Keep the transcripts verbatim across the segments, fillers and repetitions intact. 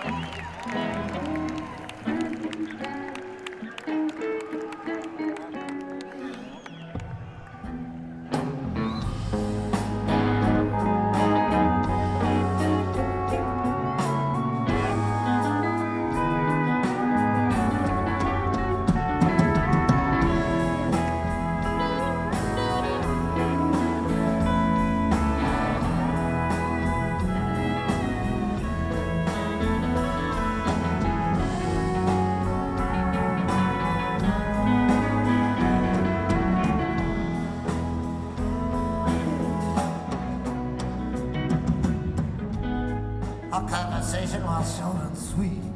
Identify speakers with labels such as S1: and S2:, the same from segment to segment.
S1: Our conversation was short and sweet,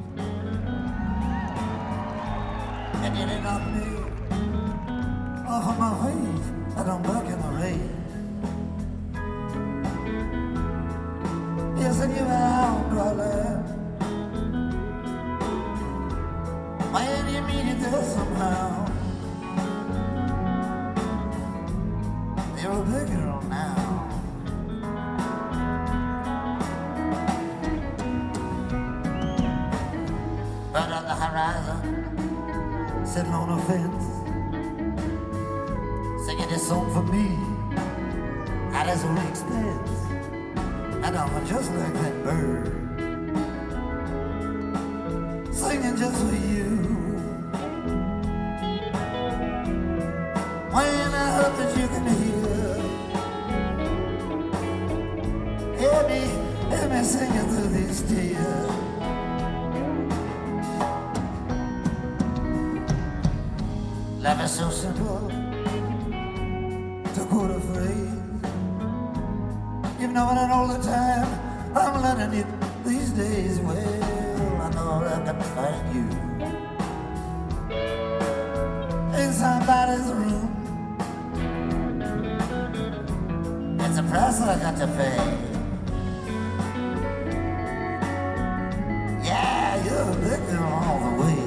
S1: and yet it knocked me off of my feet, and I'm back in the rain. Yes, and you went out, darling. When you meet it there somehow, you're a big girl now. But on the horizon, sitting on a fence, singing this song for me at his own expense. And I'm just like that bird, singing just for you. When I hope that you can hear, hear me, hear me singing through these tears. Life is so simple, to quote a phrase. You've known it all the time, I'm learning it these days. Well, I know I can find you in somebody's room. It's a price I got to pay. Yeah, you're a big girl all the way.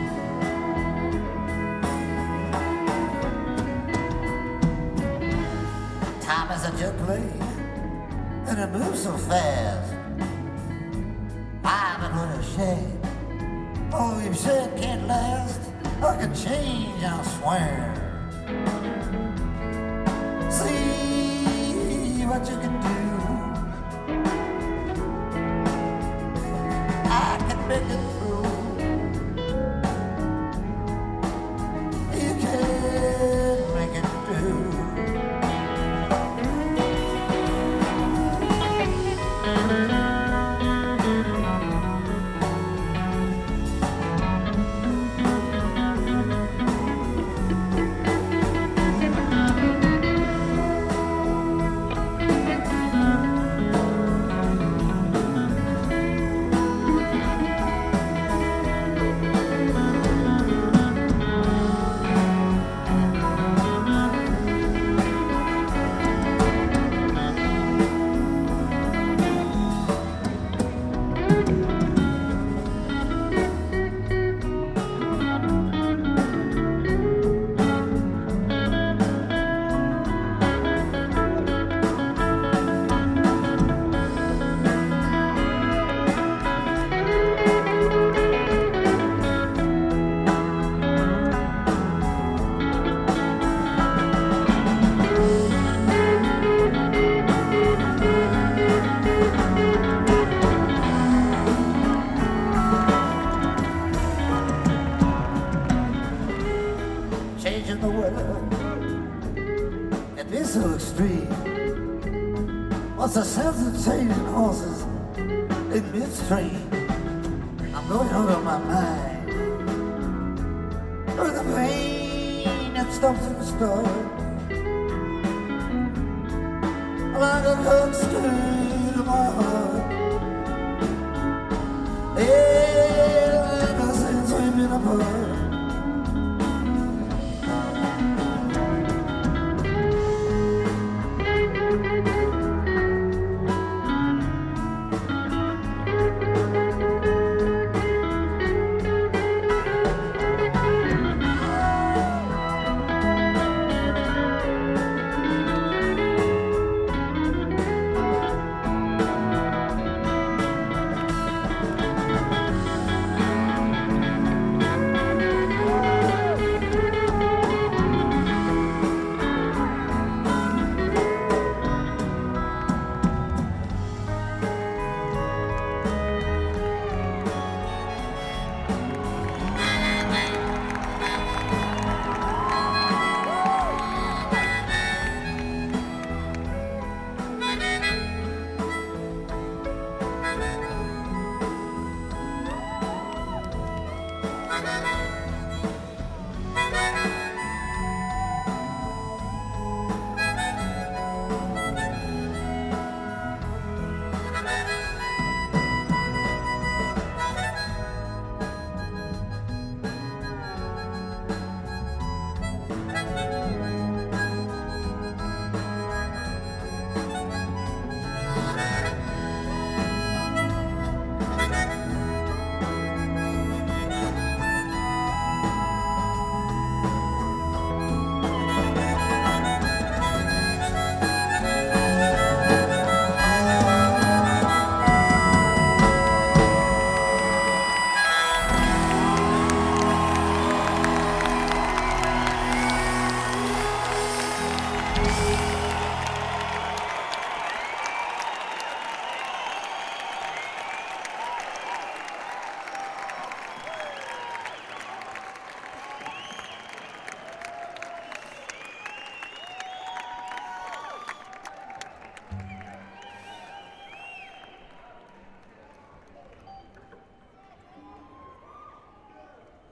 S1: Time is a jet plane, and it moves so fast. I'm in what a shame. Oh, you said can't last. I can change, I swear. See what you can do. I can make it through. You can't make it through. Changing the weather, it be so extreme. What's the sense of changing horses in midstream? I'm going out of my mind with the pain that stops in the start, like a gun straight to my heart.